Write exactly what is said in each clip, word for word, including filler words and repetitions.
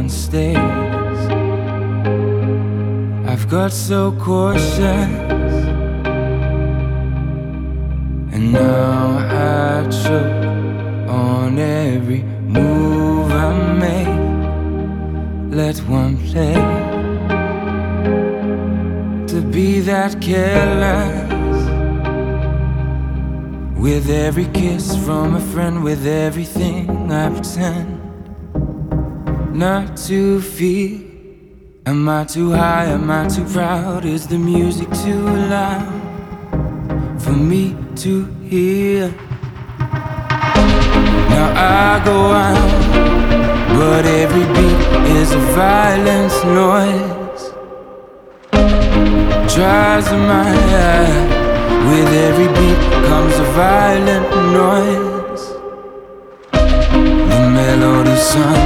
one stays. I've got so cautious, and now I choke on every move I make. Let one play to be that careless, with every kiss from a friend, with everything I pretend not to feel. Am I too high, am I too proud? Is the music too loud for me to hear? Now I go out, but every beat is a violent noise. Tries my eye, with every beat comes a violent noise. The melody's sung,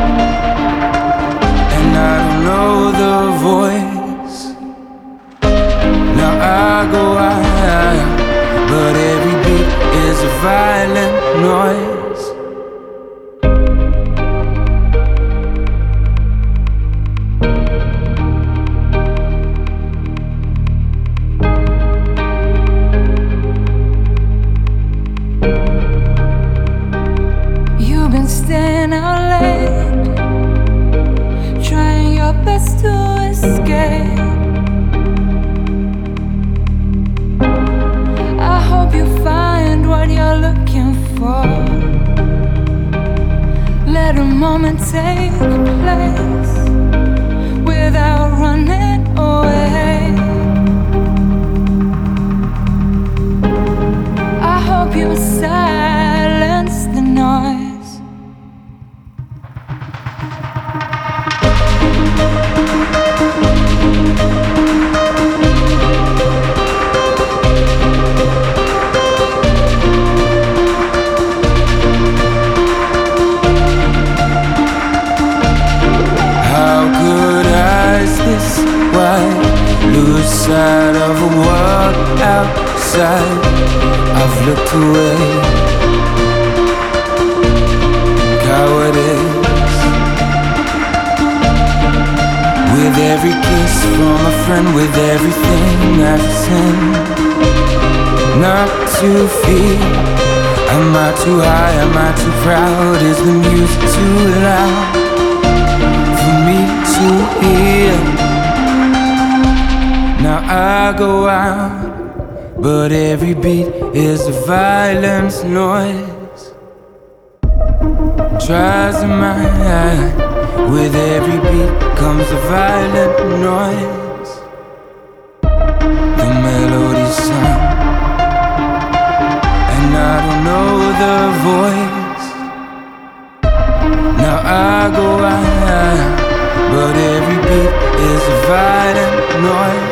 and I don't know the voice. Now I go out, but every beat is a violent noise. You've been staying out late, trying your best to escape. I hope you find what you're looking for. Let a moment take place without running away. I hope you silence the noise. Lose sight of a world outside. I've looked away. Cowardice. With every kiss from a friend, with everything I've seen not to feel. Am I too high, am I too proud? Is the music too loud for me to hear? Now I go out, but every beat is a violent noise. Tries my eye, with every beat comes a violent noise. The melody's sung, and I don't know the voice. Now I go out, but every beat is a violent noise.